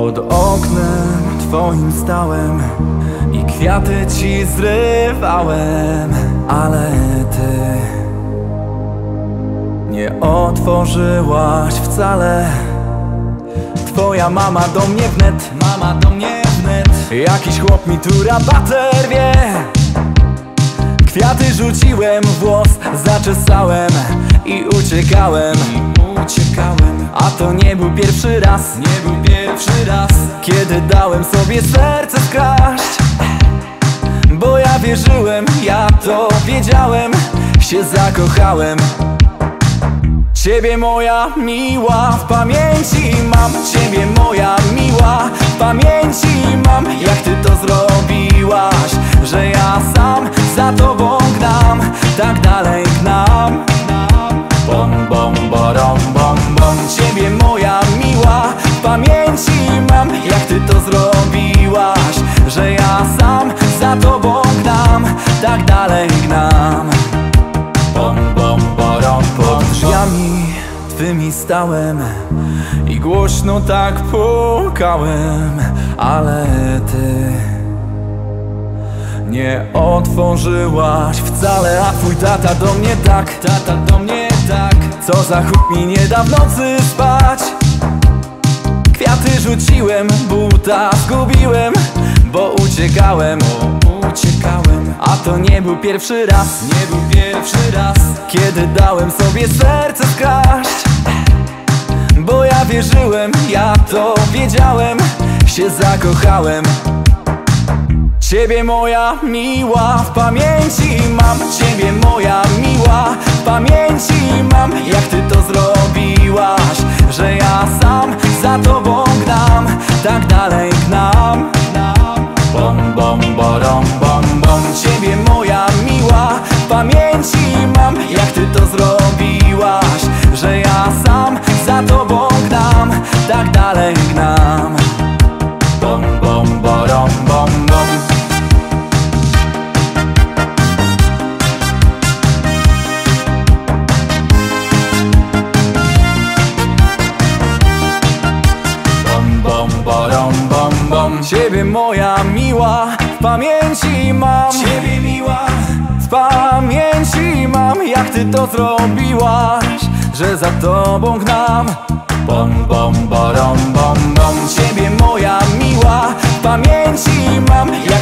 Pod oknem twoim stałem i kwiaty ci zrywałem, ale ty nie otworzyłaś wcale. Twoja mama do mnie wnet, jakiś chłop mi tu rabater wie. Kwiaty rzuciłem, włos zaczesałem i uciekałem. A to nie był pierwszy raz, kiedy dałem sobie serce skraść. Bo ja wierzyłem, ja to wiedziałem, się zakochałem. Ciebie moja miła, w pamięci mam. Ciebie moja miła, w pamięci mam. Jak ty to zrobiłaś, że ja sam za tobą gnam. Tak dalej gnam. Bom, bom, borom, bom, bom. Ciebie moja miła, w pamięci mam. Jak ty to zrobiłaś, że ja sam za tobą gnam. Tak dalej gnam. Bom, bom, borom, pod drzwiami twymi stałem i głośno tak pukałem, ale ty nie otworzyłaś wcale. A twój tata do mnie tak, co za chłop mi nie da w nocy spać. Kwiaty rzuciłem, buta zgubiłem, bo uciekałem. A to nie był pierwszy raz, kiedy dałem sobie serce skraść. Bo ja wierzyłem, ja to wiedziałem, się zakochałem. Ciebie moja miła, w pamięci mam. Ciebie moja miła, w pamięci mam. Jak ty to zrobiłaś, że ja sam za tobą gnam. Tak dalej gnam. Bom, bom, borom, bom, bom. Ciebie moja miła, w pamięci mam. Jak ty to zrobiłaś, że ja sam za tobą gnam. Tak dalej gnam. Bom, bom, borom, bom, bom. Ciebie moja miła, w pamięci mam. Ciebie miła, w pamięci mam. Jak ty to zrobiłaś, że za tobą gnam. Bom, bom, borom, bom, bom. Ciebie moja miła, w pamięci mam.